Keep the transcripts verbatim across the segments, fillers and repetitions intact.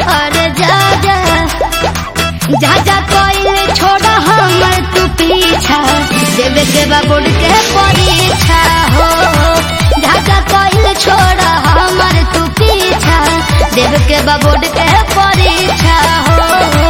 अरे जा जा जा जा कोई छोड़ा हमर तू पीछा देवे के बाबूड के परीक्षा हो। जा जा कोई छोड़ा हमर तू पीछा देवे के बाबूड के परीक्षा हो।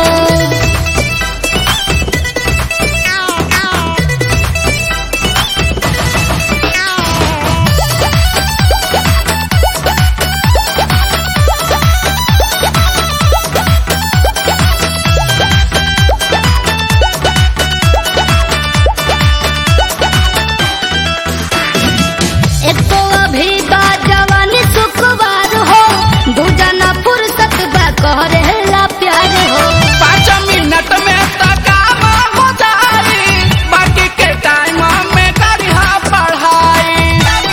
करेला प्यार हो पाँच मिनट में तो काम हो जाई, बाकी के टाइम में करिहा पढ़ाई।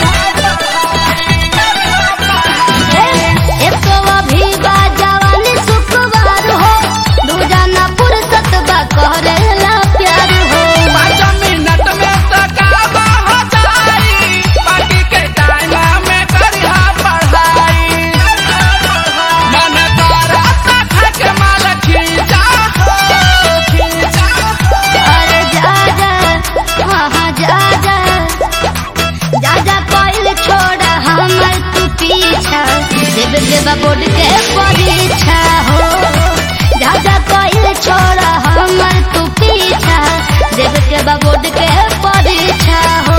एक अभी बा जवानी सुखवार हो, दूजना फुर्सत बा करेला प्यार हो। पाँच मिनट में तो काम हो जाई, बाकी के टाइम में करिहा पढ़ाई। मन अरे जा जा हाँ जा जा जा जा कोई छोड़ा हमर तू पीछा देव के बाबूड के परीक्षा हो। जा जा कोई छोड़ा हमर तू पीछा देव के बाबूड के परीक्षा हो।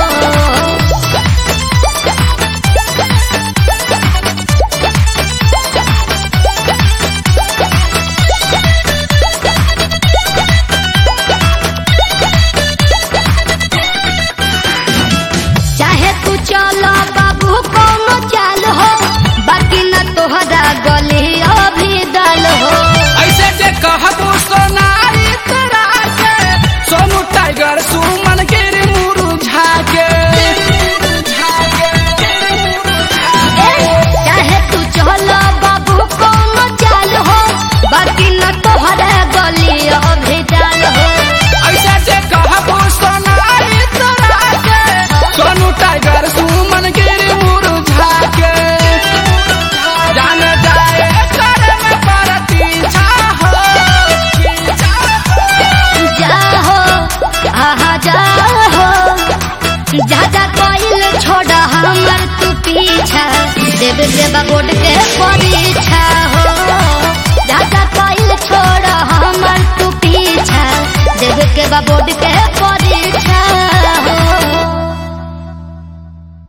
चाहे तू चलो बाबू कौनो चाल हो, बाकी न तोहरा गली अभी दल हो। ऐसे जे कहबू सोनारी तोरा के, सोनू टाइगर सुमन गिर मुरुझा के। चाहे तू चलो बाबू कौनो चाल हो, बाकी न तोहरा गली अभी दल हो। ऐसे जे कहबू सोनारी तोरा के, सोनू टाइगर सुमन गिर मुरुझा के। जान जाए करे में परतीछा हो। जा हो आहा जा हो जा जा कोई छोड़ा हमर तू पीछा देव के बाबूड के